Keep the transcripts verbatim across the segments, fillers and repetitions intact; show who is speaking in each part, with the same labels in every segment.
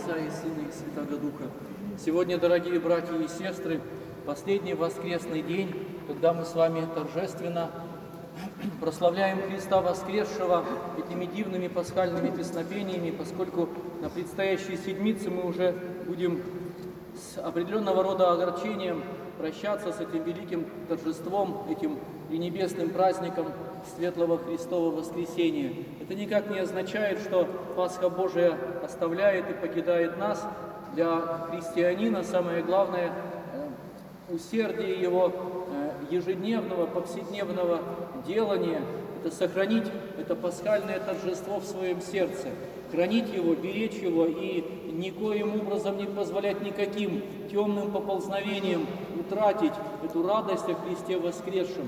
Speaker 1: Отца и Сына и Святаго Духа. Сегодня, дорогие братья и сестры, последний воскресный день, когда мы с вами торжественно прославляем Христа воскресшего этими дивными пасхальными песнопениями, поскольку на предстоящей седмице мы уже будем с определенного рода огорчением прощаться с этим великим торжеством, этим и небесным праздником Светлого Христова Воскресения. Это никак не означает, что Пасха Божия оставляет и покидает нас. Для христианина самое главное – усердие его ежедневного, повседневного делания – это сохранить это пасхальное торжество в своем сердце, хранить его, беречь его и никоим образом не позволять никаким темным поползновениям утратить эту радость о Христе воскресшем.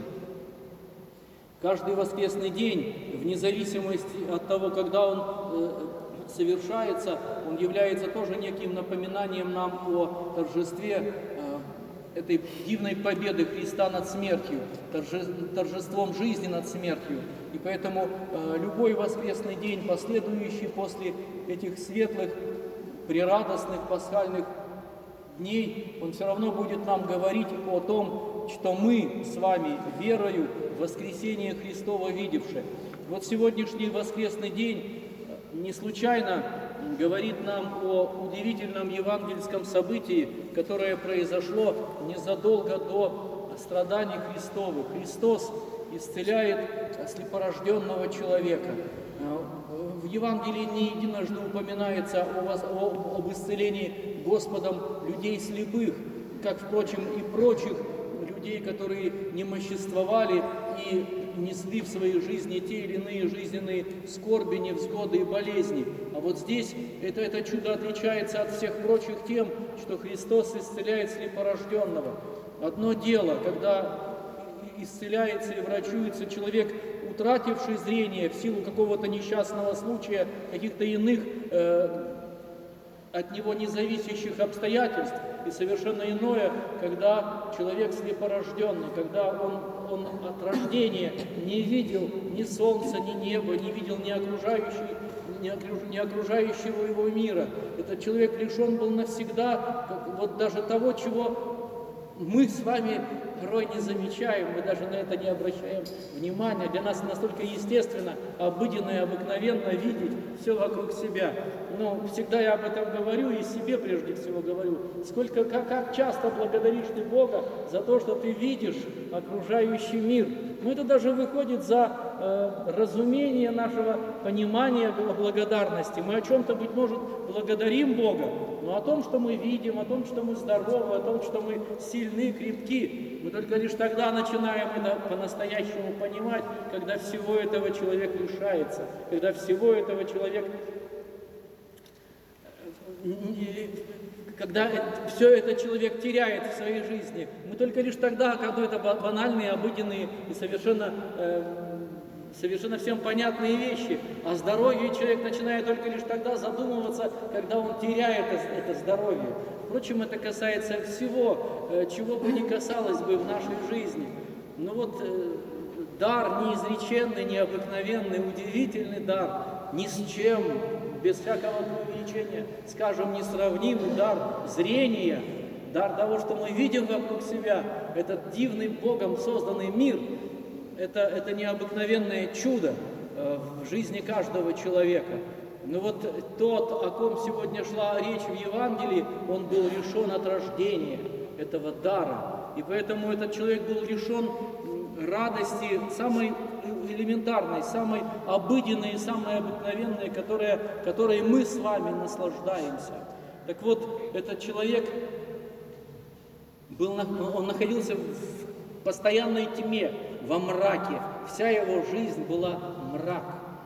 Speaker 1: Каждый воскресный день, вне зависимости от того, когда он э, совершается, он является тоже неким напоминанием нам о торжестве э, этой дивной победы Христа над смертью, торже, торжеством жизни над смертью. И поэтому э, любой воскресный день, последующий после этих светлых, прерадостных пасхальных дней, он все равно будет нам говорить о том, что мы с вами верою в воскресение Христово видевши. Вот сегодняшний воскресный день не случайно говорит нам о удивительном евангельском событии, которое произошло незадолго до страданий Христовых. Христос исцеляет слепорожденного человека. В Евангелии не единожды упоминается о, об исцелении Господом людей слепых, как, впрочем, и прочих людей, которые немоществовали и несли в своей жизни те или иные жизненные скорби, невзгоды и болезни. А вот здесь это, это чудо отличается от всех прочих тем, что Христос исцеляет слепорожденного. Одно дело, когда исцеляется и врачуется человек, утративший зрение в силу какого-то несчастного случая, каких-то иных э, от него независящих обстоятельств, и совершенно иное, когда человек слепорожденный, когда он, он от рождения не видел ни солнца, ни неба, не видел ни, окружающей, ни, окруж, ни окружающего его мира. Этот человек лишен был навсегда как, вот даже того, чего мы с вами порой не замечаем, мы даже на это не обращаем внимания. Для нас настолько естественно, обыденно и обыкновенно видеть все вокруг себя. Но всегда я об этом говорю и себе прежде всего говорю. Сколько, как, как часто благодаришь ты Бога за то, что ты видишь окружающий мир. Но это даже выходит за э, разумение нашего понимания благодарности. Мы о чем-то, быть может, благодарим Бога, но о том, что мы видим, о том, что мы здоровы, о том, что мы сильны, крепки, мы только лишь тогда начинаем это по-настоящему понимать, когда всего этого человек лишается, когда всего этого человек, когда все это человек теряет в своей жизни. Мы только лишь тогда, когда это банальные, обыденные и совершенно, э, совершенно всем понятные вещи, о здоровье человек начинает только лишь тогда задумываться, когда он теряет это, это здоровье. Впрочем, это касается всего, э, чего бы ни касалось бы в нашей жизни. Но вот э, дар неизреченный, необыкновенный, удивительный дар, ни с чем, без всякого преувеличения, скажем, несравнимый дар зрения, дар того, что мы видим вокруг себя, этот дивный Богом созданный мир, это, это необыкновенное чудо э, в жизни каждого человека. Но вот тот, о ком сегодня шла речь в Евангелии, он был лишен от рождения этого дара. И поэтому этот человек был лишен радости самой элементарной, самой обыденной, самой обыкновенной, которая, которой мы с вами наслаждаемся. Так вот, этот человек, был, он находился в постоянной тьме, во мраке. Вся его жизнь была мрак.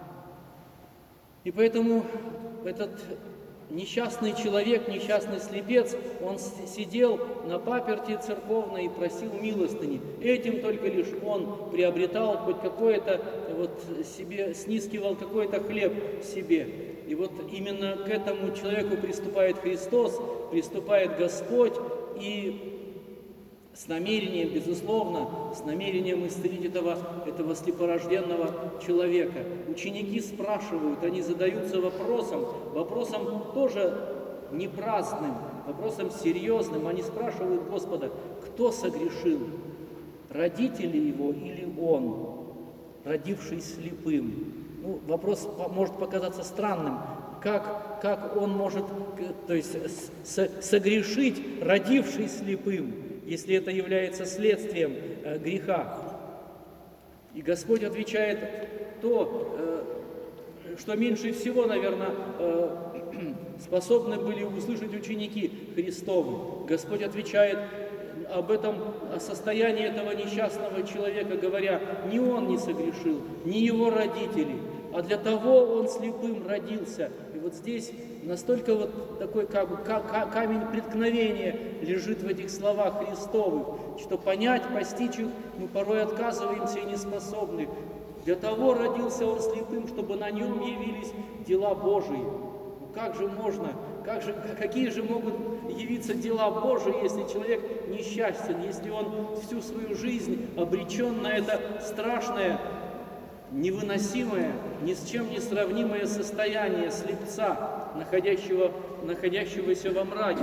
Speaker 1: И поэтому этот несчастный человек, несчастный слепец, он сидел на паперти церковной и просил милостыни. Этим только лишь он приобретал хоть какое-то, вот себе, снискивал какой-то хлеб себе. И вот именно к этому человеку приступает Христос, приступает Господь, и с намерением, безусловно, с намерением исцелить этого, этого слепорожденного человека. Ученики спрашивают, они задаются вопросом, вопросом тоже не праздным, вопросом серьезным. Они спрашивают Господа, кто согрешил, родители его или он, родившись слепым? Ну, вопрос может показаться странным. Как, как он может, то есть, согрешить, родившись слепым, если это является следствием э, греха? И Господь отвечает то, э, что меньше всего, наверное, э, способны были услышать ученики Христовы. Господь отвечает об этом, о состоянии этого несчастного человека, говоря, не он не согрешил, не его родители, а для того он слепым родился. И вот здесь настолько вот такой как бы камень преткновения лежит в этих словах Христовых, что понять, постичь их мы порой отказываемся и не способны. Для того родился он слепым, чтобы на нем явились дела Божии. Ну как же можно, как же, какие же могут явиться дела Божии, если человек несчастен, если он всю свою жизнь обречен на это страшное, невыносимое, ни с чем не сравнимое состояние слепца, находящего, находящегося во мраке.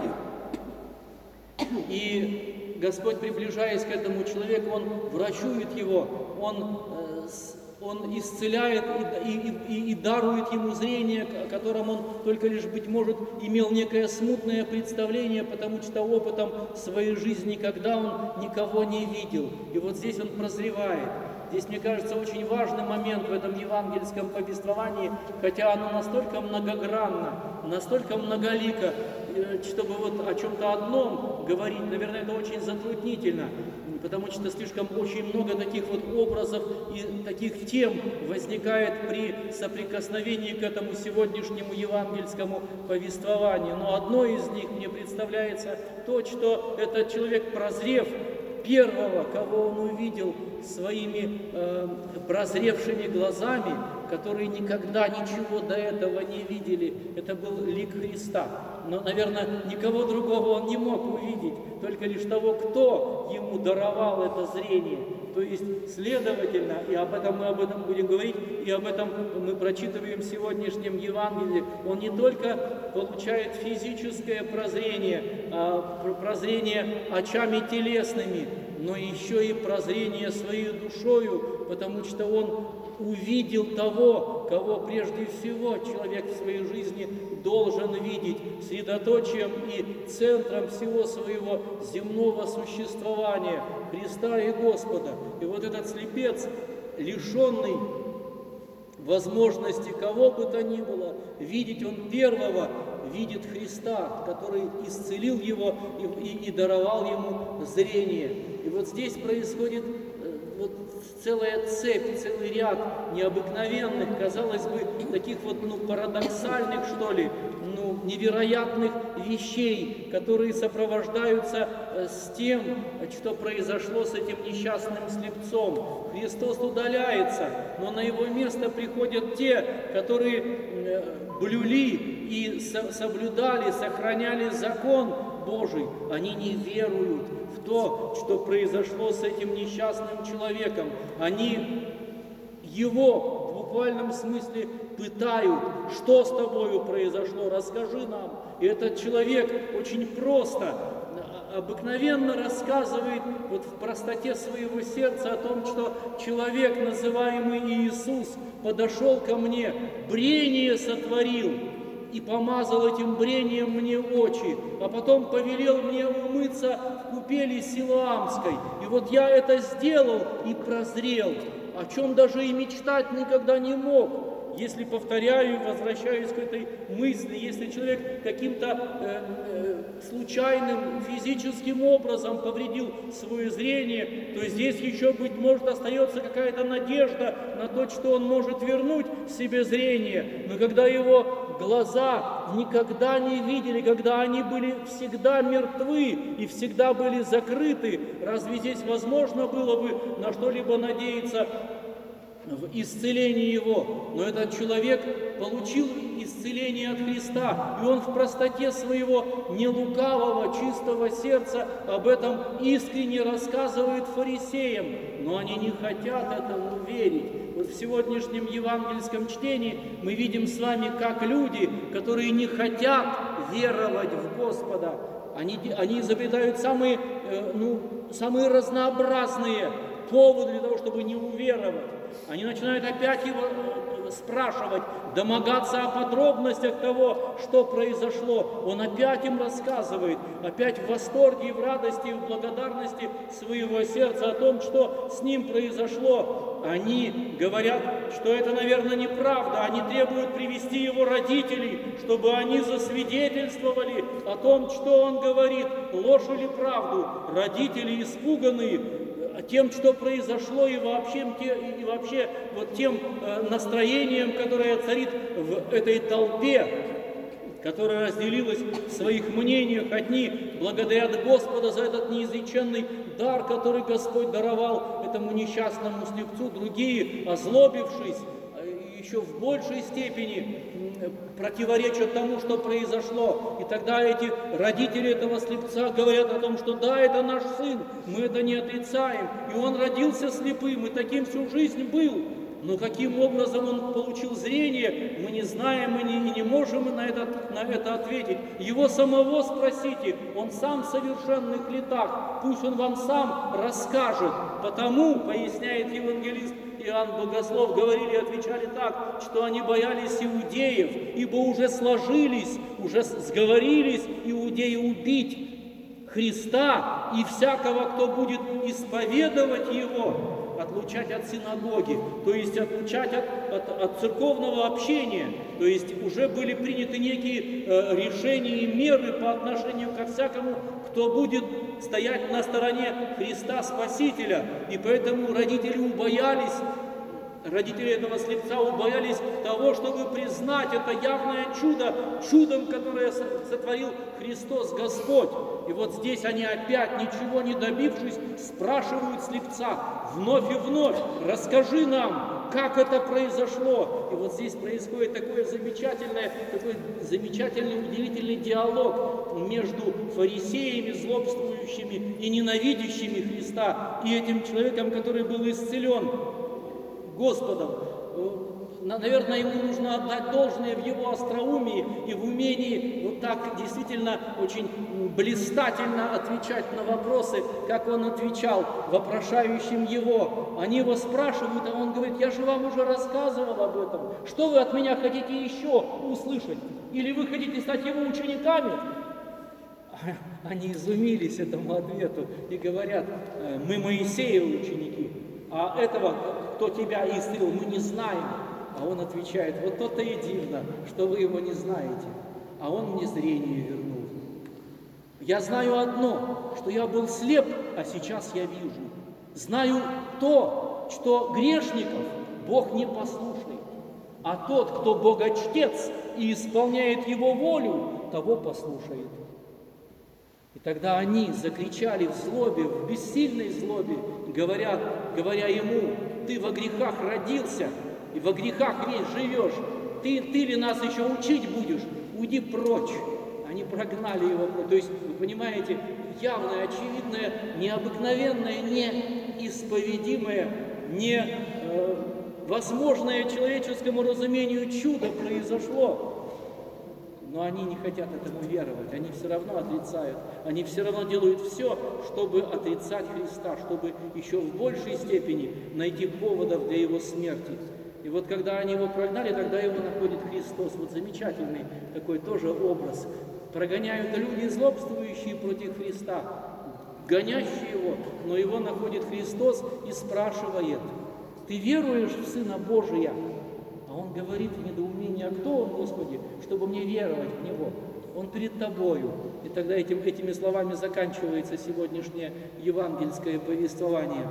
Speaker 1: И Господь, приближаясь к этому человеку, Он врачует его, Он, он исцеляет и, и, и, и дарует ему зрение, о котором он только лишь, быть может, имел некое смутное представление, потому что опытом своей жизни никогда он никого не видел. И вот здесь он прозревает. Здесь, мне кажется, очень важный момент в этом евангельском повествовании, хотя оно настолько многогранно, настолько многолико, чтобы вот о чем-то одном говорить, наверное, это очень затруднительно, потому что слишком очень много таких вот образов и таких тем возникает при соприкосновении к этому сегодняшнему евангельскому повествованию. Но одно из них мне представляется то, что этот человек, прозрев, первого, кого он увидел своими э, прозревшими глазами, которые никогда ничего до этого не видели, это был лик Христа. Но, наверное, никого другого он не мог увидеть, только лишь того, кто ему даровал это зрение. То есть, следовательно, и об этом мы об этом будем говорить, и об этом мы прочитываем в сегодняшнем Евангелии, он не только получает физическое прозрение, а прозрение очами телесными, но еще и прозрение своей душою, потому что он увидел того, кого прежде всего человек в своей жизни должен видеть, средоточием и центром всего своего земного существования, Христа и Господа. И вот этот слепец, лишенный возможности кого бы то ни было видеть, он первого видит Христа, который исцелил его и, и, и даровал ему зрение. И вот здесь происходит вот целая цепь, целый ряд необыкновенных, казалось бы, таких вот, ну, парадоксальных, что ли, ну, невероятных вещей, которые сопровождаются с тем, что произошло с этим несчастным слепцом. Христос удаляется, но на его место приходят те, которые блюли и соблюдали, сохраняли закон Божий. Они не веруют в то, что произошло с этим несчастным человеком. Они его в буквальном смысле пытают. Что с тобою произошло? Расскажи нам. И этот человек очень просто, обыкновенно рассказывает вот в простоте своего сердца о том, что человек, называемый Иисус, подошел ко мне, брение сотворил и помазал этим брением мне очи, а потом повелел мне умыться в купели Силоамской. И вот я это сделал и прозрел, о чем даже и мечтать никогда не мог. Если, повторяю, возвращаюсь к этой мысли, если человек каким-то э, э, случайным физическим образом повредил свое зрение, то здесь еще, быть может, остается какая-то надежда на то, что он может вернуть себе зрение. Но когда его глаза никогда не видели, когда они были всегда мертвы и всегда были закрыты, разве здесь возможно было бы на что-либо надеяться в исцелении его? Но этот человек получил исцеление от Христа, и он в простоте своего нелукавого, чистого сердца об этом искренне рассказывает фарисеям, но они не хотят этому верить. Вот в сегодняшнем евангельском чтении мы видим с вами, как люди, которые не хотят веровать в Господа, они, они изобретают самые, ну, самые разнообразные поводы для того, чтобы не уверовать. Они начинают опять его спрашивать, домогаться о подробностях того, что произошло. Он опять им рассказывает, опять в восторге и в радости, и в благодарности своего сердца о том, что с ним произошло. Они говорят, что это, наверное, неправда. Они требуют привести его родителей, чтобы они засвидетельствовали о том, что он говорит, ложь или правду. Родители испуганные тем, что произошло, и вообще, и вообще вот тем настроением, которое царит в этой толпе, которая разделилась в своих мнениях. Одни благодарят Господа за этот неизреченный дар, который Господь даровал этому несчастному слепцу, другие, озлобившись, еще в большей степени противоречат тому, что произошло. И тогда эти родители этого слепца говорят о том, что да, это наш сын, мы это не отрицаем, и он родился слепым, и таким всю жизнь был. Но каким образом он получил зрение, мы не знаем, мы не, не можем на это, на это ответить. Его самого спросите, он сам в совершенных летах, пусть он вам сам расскажет. Потому, поясняет евангелист Иоанн Богослов, говорили и отвечали так, что они боялись иудеев, ибо уже сложились, уже сговорились иудеи убить Христа и всякого, кто будет исповедовать Его, отлучать от синагоги, то есть отлучать от, от, от церковного общения. То есть уже были приняты некие э, решения и меры по отношению ко всякому, кто будет стоять на стороне Христа Спасителя. И поэтому родители убоялись, родители этого слепца убоялись того, чтобы признать это явное чудо, чудом, которое сотворил Христос Господь. И вот здесь они опять, ничего не добившись, спрашивают слепца вновь и вновь: расскажи нам, как это произошло. И вот здесь происходит такой замечательный, такой замечательный, удивительный диалог между фарисеями, злобствующими и ненавидящими Христа, и этим человеком, который был исцелен Господом. Наверное, ему нужно отдать должное в его остроумии и в умении вот так действительно очень блистательно отвечать на вопросы, как он отвечал вопрошающим его. Они его спрашивают, а он говорит: я же вам уже рассказывал об этом. Что вы от меня хотите еще услышать? Или вы хотите стать его учениками? Они изумились этому ответу и говорят: мы Моисеевы ученики, а этого, кто тебя исцелил, мы не знаем. А он отвечает: вот то-то и дивно, что вы его не знаете, а он мне зрение вернул. Я знаю одно, что я был слеп, а сейчас я вижу. Знаю то, что грешников Бог не послушает, а тот, кто богочтец и исполняет его волю, того послушает. И тогда они закричали в злобе, в бессильной злобе, говоря, говоря ему: ты во грехах родился, и во грехах весь живешь. Ты, ты ли нас еще учить будешь? Уйди прочь. Они прогнали его прочь. То есть, вы понимаете, явное, очевидное, необыкновенное, неисповедимое, невозможное э, человеческому разумению чудо произошло. Но они не хотят этому веровать, они все равно отрицают, они все равно делают все, чтобы отрицать Христа, чтобы еще в большей степени найти поводов для Его смерти. И вот когда они его прогнали, тогда его находит Христос. Вот замечательный такой тоже образ. Прогоняют люди, злобствующие против Христа, гонящие его, но его находит Христос и спрашивает: ты веруешь в Сына Божия? А он говорит в недоумении: а кто он, Господи, чтобы мне веровать в Него? Он перед Тобою. И тогда этим, этими словами заканчивается сегодняшнее евангельское повествование.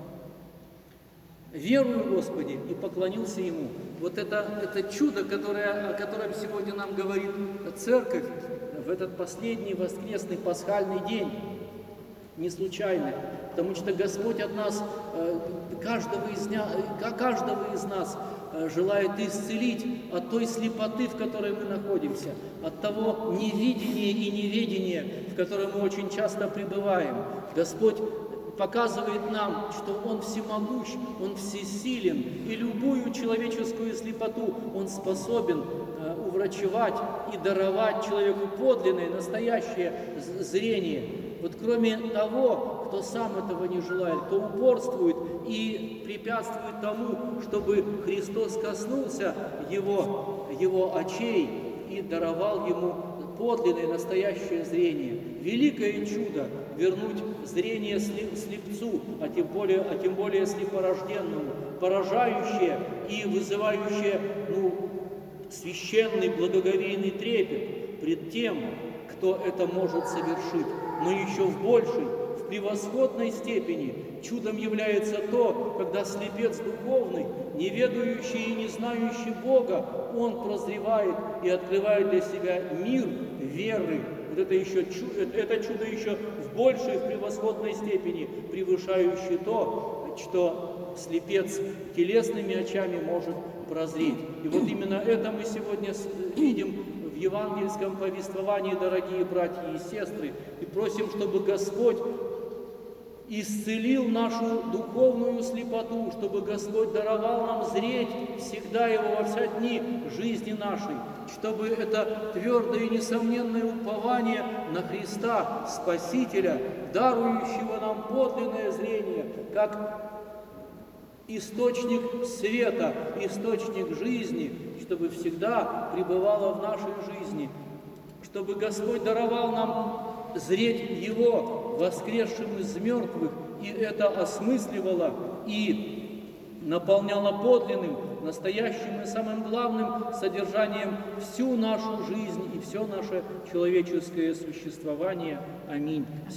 Speaker 1: Верую, Господи, и поклонился Ему. Вот это, это чудо, которое, о котором сегодня нам говорит Церковь в этот последний воскресный пасхальный день. Не случайно, потому что Господь от нас, каждого из, каждого из нас желает исцелить от той слепоты, в которой мы находимся, от того невидения и неведения, в котором мы очень часто пребываем. Господь показывает нам, что Он всемогущ, Он всесилен, и любую человеческую слепоту Он способен э, уврачевать и даровать человеку подлинное, настоящее зрение. Вот кроме того, кто сам этого не желает, кто упорствует и препятствует тому, чтобы Христос коснулся его, его очей и даровал ему подлинное, настоящее зрение. Великое чудо — вернуть зрение слепцу, а тем более, а тем более слепорожденному, поражающее и вызывающее ну, священный благоговейный трепет пред тем, кто это может совершить. Но еще в большей, в превосходной степени чудом является то, когда слепец духовный, не ведающий и не знающий Бога, он прозревает и открывает для себя мир веры. Вот это, еще, это чудо еще в большей, в превосходной степени превышающее то, что слепец телесными очами может прозреть. И вот именно это мы сегодня видим в евангельском повествовании, дорогие братья и сестры, и просим, чтобы Господь исцелил нашу духовную слепоту, чтобы Господь даровал нам зреть всегда Его во все дни жизни нашей, чтобы это твердое и несомненное упование на Христа, Спасителя, дарующего нам подлинное зрение, как источник света, источник жизни, чтобы всегда пребывало в нашей жизни, чтобы Господь даровал нам зреть Его, воскресшим из мертвых, и это осмысливало и наполняло подлинным, настоящим и самым главным содержанием всю нашу жизнь и все наше человеческое существование. Аминь.